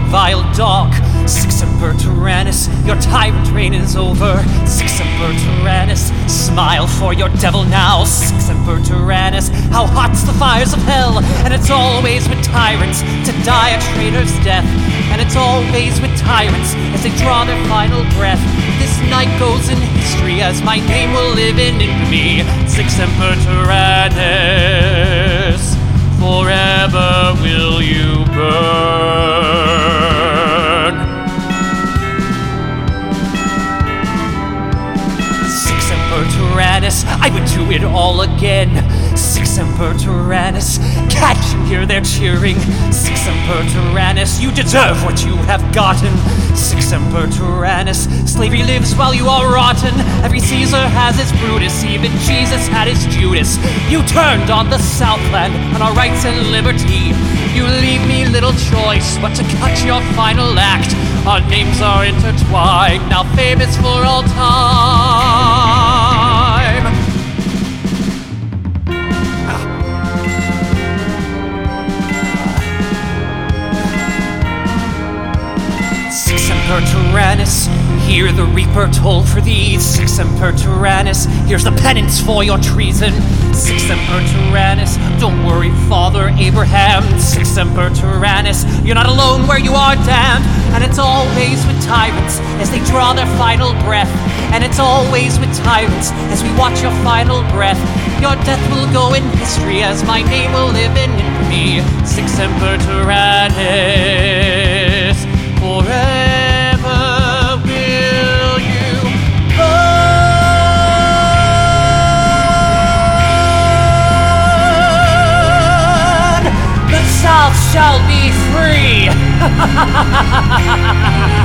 vile dog. Six Emperor Tyrannus, your tyrant reign is over. Six Emperor Tyrannus, smile for your devil now. Six Emperor Tyrannus, how hot's the fires of hell? And it's always with tyrants to die a traitor's death. And it's always with tyrants as they draw their final breath. This night goes in history as my name will live in infamy. Six Emperor Tyrannus, forever will you burn. Six Emperor Tyrannus, I would do it all again. Six Emperor Tyrannus, can't you hear their cheering? Six Emperor Tyrannus, you deserve what you have gotten. Six Emperor Tyrannus, slavery lives while you are rotten. Every Caesar has his Brutus, even Jesus had his Judas. You turned on the Southland, on our rights and liberty. You leave me little choice but to cut your final act. Our names are intertwined, now famous for all time. Six Emperor Tyrannus, hear the Reaper toll for thee. Six Emperor Tyrannus, here's the penance for your treason. Six Emperor Tyrannus, don't worry, Father Abraham. Six Emperor Tyrannus, you're not alone where you are damned. And it's always with tyrants as they draw their final breath. And it's always with tyrants as we watch your final breath. Your death will go in history as my name will live in infamy. Six Emperor Tyrannus, forever will you burn. The South shall be free.